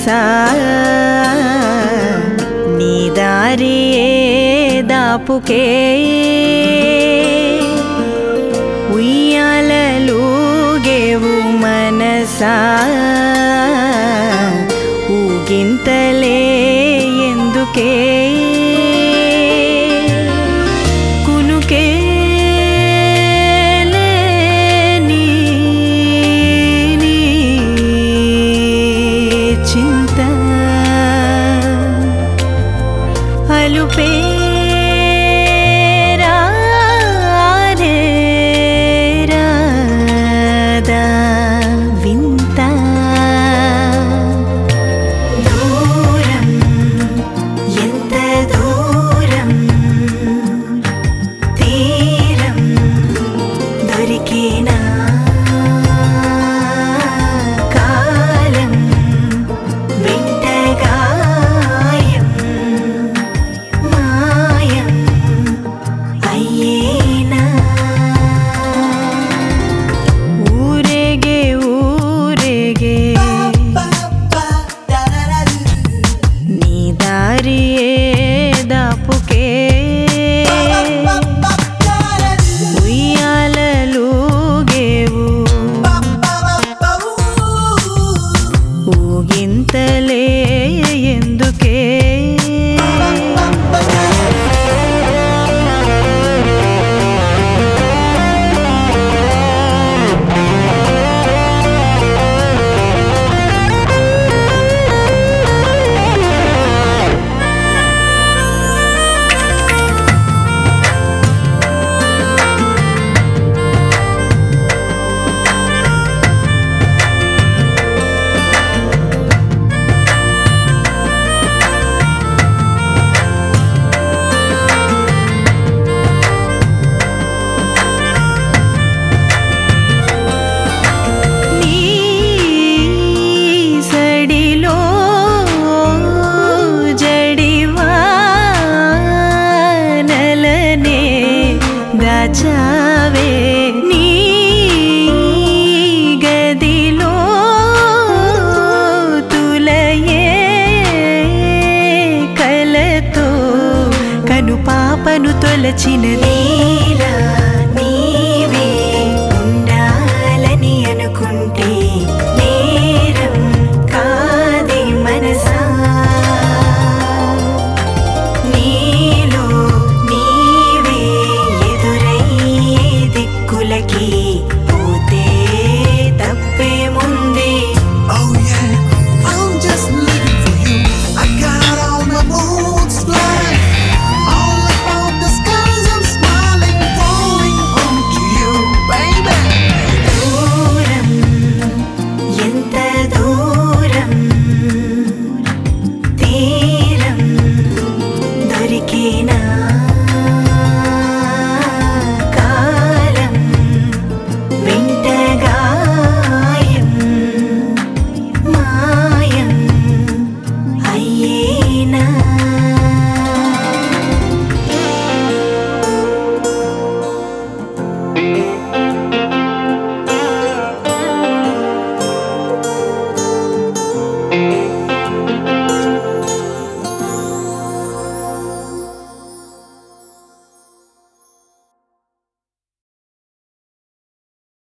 మనసా నీ దారియే దాపుకే ఉయ్యాలలుగేవు మనసా ఊగింతలే ఎందుకే కునుకే చింత అలుపే రారే రాదా వింత దూరం ఎంత దూరం తీరం దొరికేనా కాలం వెంటగాయం మాయం అయ్యేనా ఊరేగే ఊరేగే నీ దారియే దాపుకే ఉయ్యాలలుగేవు ఊగింతలే ఎందుకే దాచావే నీ గదిలో తులయే కలతో కను పాపను తొలచిన నీలా నీవే ఉండాలని అనుకుంటే నేరం కాదే మనసా నీలో నీవే దిక్కులకి పోతే తప్పేముంది Oh yeah, I'm just living for you. I got all my moods flying, all about the skies. I'm smiling, falling onto you, baby. దూరం ఎంత దూరం తీరం దొరికేనా